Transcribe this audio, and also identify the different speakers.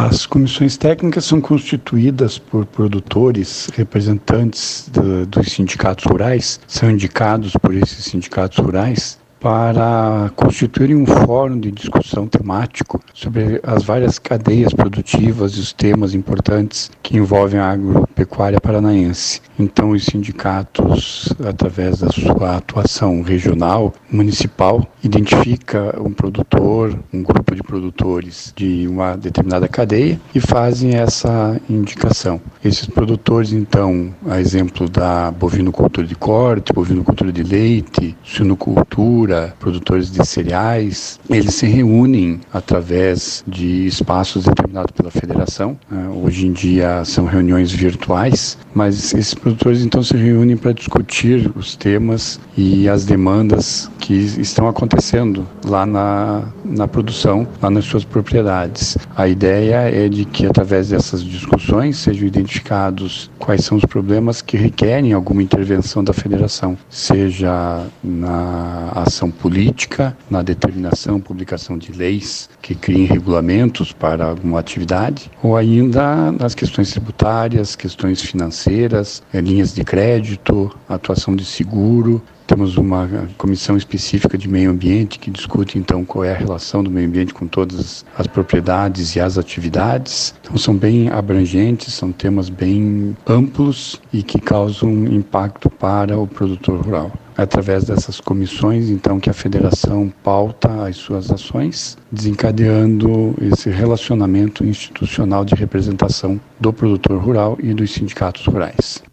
Speaker 1: As comissões técnicas são constituídas por produtores, representantes dos sindicatos rurais, são indicados por esses sindicatos rurais para constituírem um fórum de discussão temático sobre as várias cadeias produtivas e os temas importantes que envolvem a agropecuária paranaense. Então, os sindicatos, através da sua atuação regional, municipal, identifica um produtor, um grupo de produtores de uma determinada cadeia e fazem essa indicação. Esses produtores, então, a exemplo da bovinocultura de corte, bovinocultura de leite, suinocultura, produtores de cereais, eles se reúnem através de espaços determinados pela federação. Hoje em dia são reuniões virtuais, mas esses produtores então se reúnem para discutir os temas e as demandas que estão acontecendo lá na produção, lá nas suas propriedades. A ideia é de que através dessas discussões sejam identificados quais são os problemas que requerem alguma intervenção da federação, seja na ação política, na determinação, publicação de leis que criem regulamentos para alguma atividade, ou ainda nas questões tributárias, questões financeiras, linhas de crédito, atuação de seguro. Temos uma comissão específica de meio ambiente que discute, então, qual é a relação do meio ambiente com todas as propriedades e as atividades. Então, são bem abrangentes, são temas bem amplos e que causam impacto para o produtor rural. Através dessas comissões, então, que a federação pauta as suas ações, desencadeando esse relacionamento institucional de representação do produtor rural e dos sindicatos rurais.